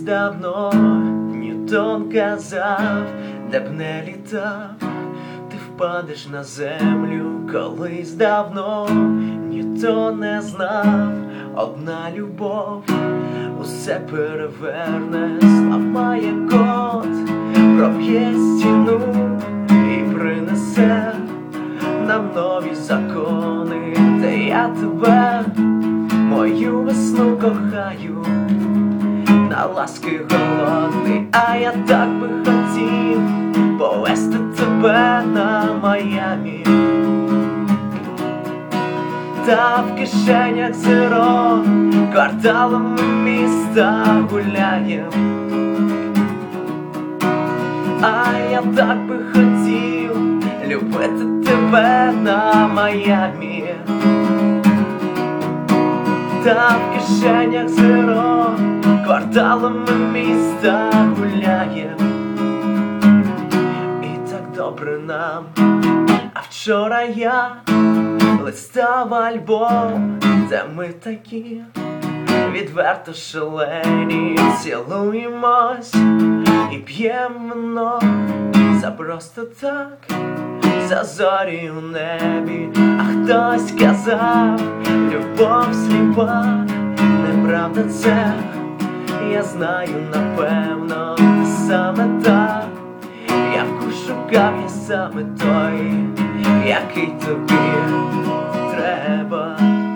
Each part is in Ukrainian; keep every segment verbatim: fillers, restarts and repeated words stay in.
давно Ньютон казав, де б не літав, ти впадеш на землю. Колись давно Ньютон не знав, одна любов усе переверне, зламає код, проб'є стіну і принесе нам нові закони. Де я тебе, мою весну кохаю, на ласки голодний, а я так би хотів повести тебе на Майамі. Та в кишенях зеро, кварталами міста гуляєм. А я так би хотів любити тебе на Майамі. Та в кишенях зеро, кварталами міста гуляєм. І так добре нам. А вчора я листав альбом, де ми такі відверто шалені, цілуємось і п'ємо вино за просто так, за зорі у небі. А хтось казав, любов сліпа, неправда це, я знаю напевно, те саме так, яку шукав я саме той, який тобі треба.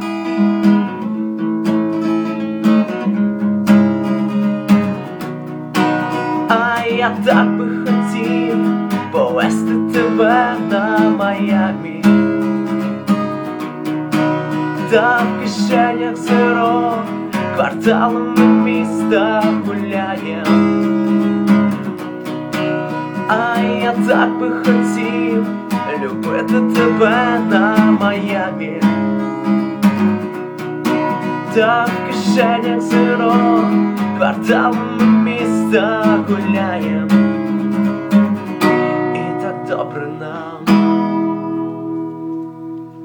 А я так би хотів повести тебе на Майамі. Та в кишенях зеро, кварталами міста гуляєм. А я так би хотів любити тебе на Майамі. Та в кишенях зеро, кварталами міста гуляєм. І так добре нам.